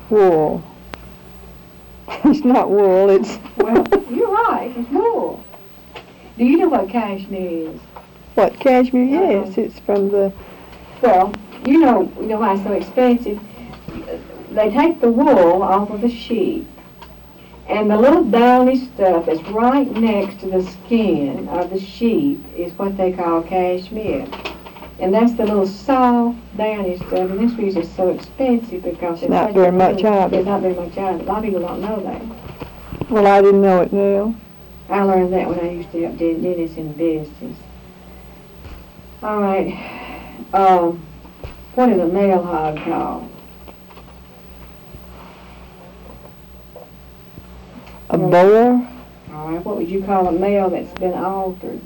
Wool. It's not wool, it's... Well, you're right, it's wool. Do you know what cashmere is? What, cashmere? Yes, it's from the... Well, you know why it's so expensive? They take the wool off of the sheep, and the little downy stuff that's right next to the skin of the sheep is what they call cashmere. And that's the little soft, downy stuff, and this reason it's so expensive because it's not very much of it. There's not very much of it. A lot of people don't know that. Well, I didn't know it now. I learned that when I used to help dentists in business. All right. What is a male hog called? A boar? All right. What would you call a male that's been altered?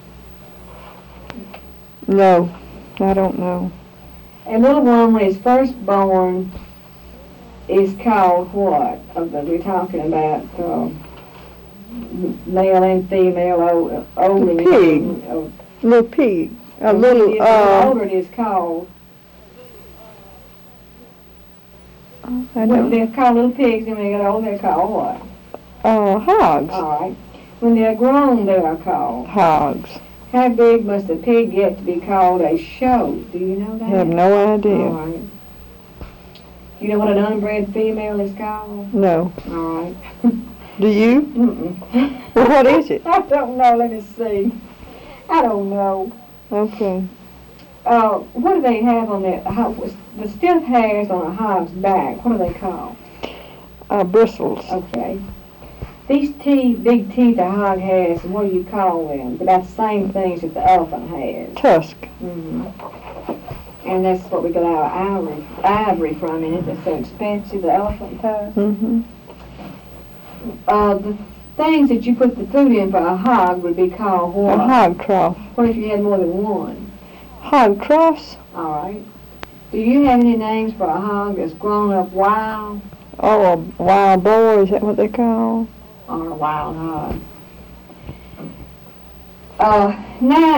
No, I don't know. A little one when it's first born is called what? We're talking about male and female, old and pig. Little pig. A little, the older it is called. I don't. They're called little pigs, and when they get old, they're called what? Hogs. All right. When they're grown, they are called hogs. How big must a pig get to be called a show? Do you know that? I have no idea. All right. You know what an unbred female is called? No. All right. Do you? Mm-mm. Well, what is it? I don't know. Let me see. I don't know. Okay. What do they have on the stiff hairs on a hog's back? What are they called? Bristles. Okay. These big teeth a hog has, what do you call them? About the same things that the elephant has. Tusk. Mm-hmm. And that's what we get our ivory from in it. That's so expensive, the elephant tusk. Mm-hmm. The things that you put the food in for a hog would be called what? A hog trough. What if you had more than one? Hog troughs? All right. Do you have any names for a hog that's grown up wild? Oh, a wild boar, is that what they call? Or a wild hog. Now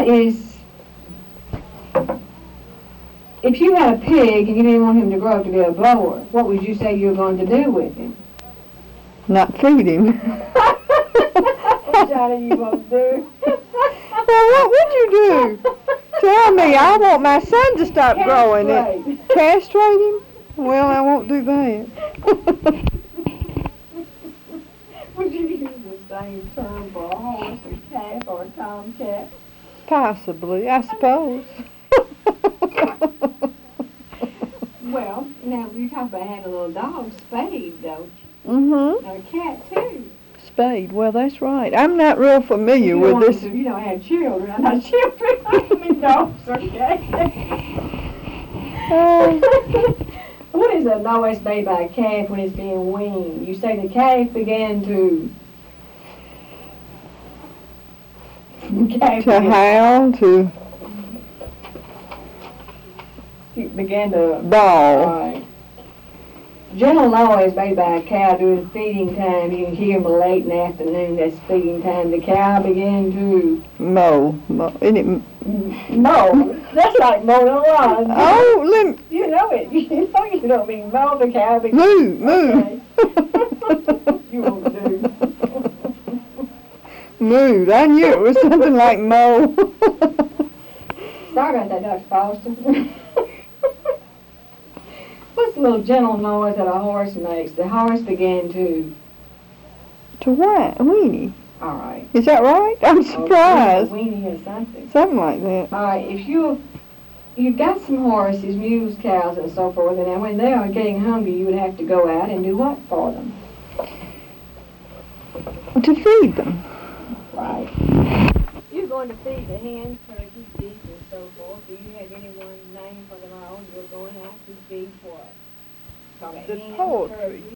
if you had a pig and you didn't want him to grow up to be a boar, what would you say you were going to do with him? Not feed him. What Johnny you want to do? Well, what would you do? Tell me, I want my son to stop growing it. Castrate him? Well, I won't do that. Would you use the same term for a horse, a calf, or a tomcat? Possibly, I suppose. Well, now you talk about having a little dog, Spade, don't you? Mm-hmm. And a cat, too. Spade, well, that's right. I'm not real familiar with this. You don't have children. I'm not children. I mean dogs, okay? What is a noise made by a calf when it's being weaned? You say the calf began to... howl, to... began to... bawl. Right. Gentle noise made by a cow during feeding time. You can hear them late in the afternoon. That's feeding time. The cow began to... Mow. Isn't it... Mow? That's like mowing a lawn. Oh, You know it. You know you don't mean mow the cow. Moo, moo. Okay. You won't do. Moo. I knew it was something like mow. Sorry about that, Dr. Foster. What's the little gentle noise that a horse makes? The horse began to... To what? A weenie. All right. Is that right? I'm surprised. A weenie or something. Something like that. All right. If you've got some horses, mules, cows, and so forth, and when they are getting hungry, you would have to go out and do what for them? To feed them. Right. You're going to feed the hens, turkeys, geese, and so forth. Do you have anyone named for them all? You're going out to feed what? The poultry.